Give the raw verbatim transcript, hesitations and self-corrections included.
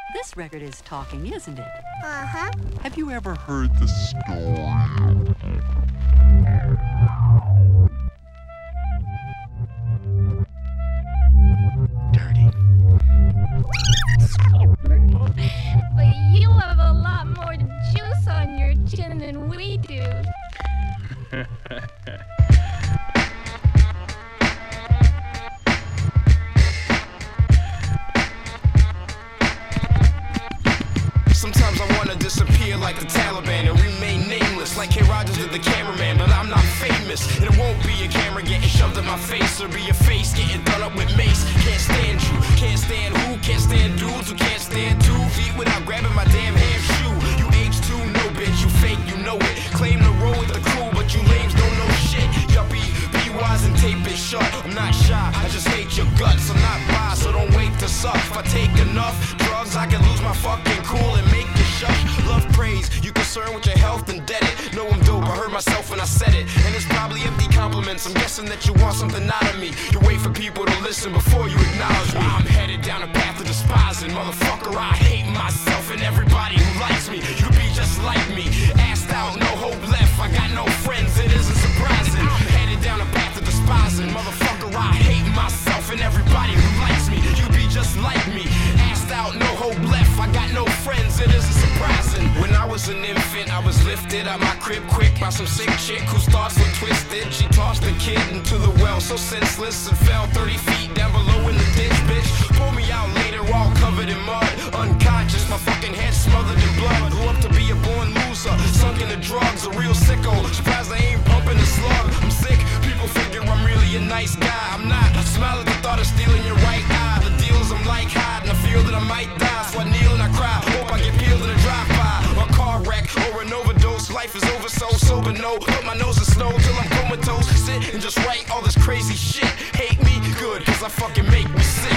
This record is talking, isn't it? Uh-huh. Have you ever heard the story? Dirty. But you have a lot more juice on your chin than we do. Sometimes I wanna disappear like the Taliban and remain nameless, like K. Rogers did the cameraman, but I'm not famous. And it won't be a camera getting shoved in my face, or be a face getting done up with mace. Can't stand you, can't stand who, can't stand dudes who can't stand two feet without grabbing my damn hand shoe. You age two, no bitch, you fake, you know it. Claim to roll with the crew, but you lames don't know shit. Yuppie, be wise and tape it shut. I'm not shy, I just hate your guts. I'm not bi, so don't wait to suck. If I take enough drugs, I can lose my fucking cool and make you shush. Love praise, you concerned with your health and dead it. Know I'm dope, I heard myself when I said it. And it's probably empty compliments, I'm guessing that you want something out of me. You wait for people to listen before you acknowledge me. I'm headed down a path of despising. Motherfucker, I hate myself and everybody who likes me. You be just like me, assed out, no hope left. I got no friends, it isn't surprising. I'm headed down a path of despising. Motherfucker, I hate myself and everybody who likes me. You be just like me, assed out, no hope left. I got no friends, it isn't surprising. When I was an infant, I was lifted out my crib quick by some sick chick whose thoughts were twisted. She tossed the kid into the well, so senseless, and fell thirty feet down below in the ditch, bitch. Pulled me out later, all covered in mud, unconscious, my fucking head smothered in blood. Grew up to be a born loser, sunk into drugs, a real sicko. Surprised I ain't pumping a slug. I'm sick, people figure I'm really a nice guy. I'm not. I smile at the thought of stealing your right eye. The deal is I'm like hiding, I feel that I might die, so I kneel and I cry. Hope I get peeled in a drive-by, or a car wreck, or an overdose. Life is over, so sober, no. Put my nose in snow till I'm comatose. Sit and just write all this crazy shit. Hate me, good, cause I fucking make me sick.